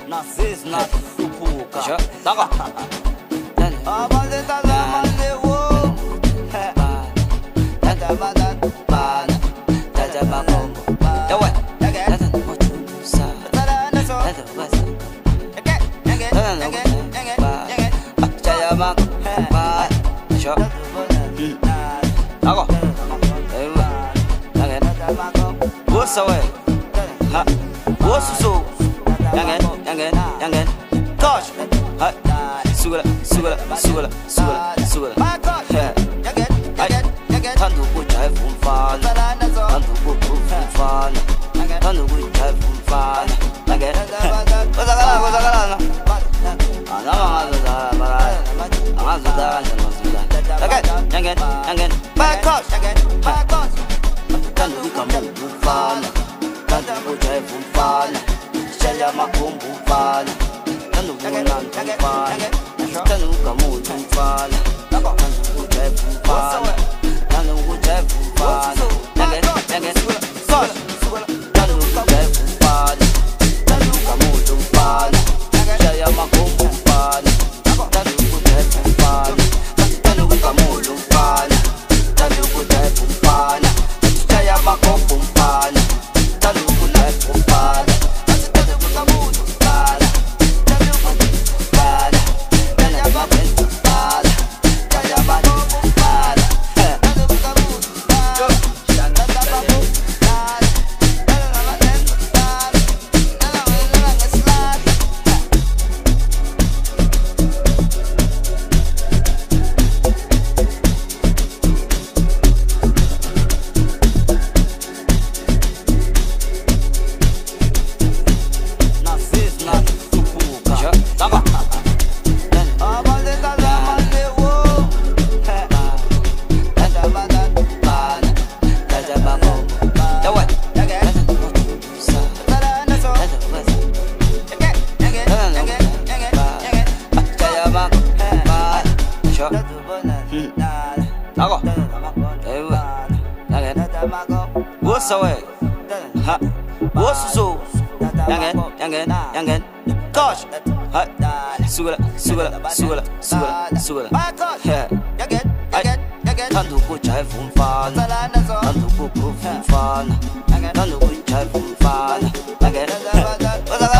Narcisse na kupuka. Sure. Daga. Abande tazamande wo. What's away? Ha? What's so? Youngin. Gosh. Ha? Sugala. Tandu kuchai fumfana. Tandu kufumfana. Tandu kuchai fumfana. Youngin. Wazagala. Youngin. Back up. Tandu kukamufana. Tandu kuchai fumfana. Shaya makumbufana. Tandu kunantumfana. Tandu kukamufana. Tandu kuchai fumfana. Tandu kuchai fumfana. Youngin. Gosh. Tandu kuchai fumfana. Tandu kukamufana. Shaya makumbufana. Tandu kuchai fumfana. Tandu kukamufana. Tandu kuchai fumfana. Shaya makumbufana. Tandu kuchai fumfana. What's away? Ha? What's so? Youngin. Gosh. Ha? Sugala. Yeah. Tandu kuchai fumfana. Tandu kufumfana. Tandu kuchai fumfana. Youngin.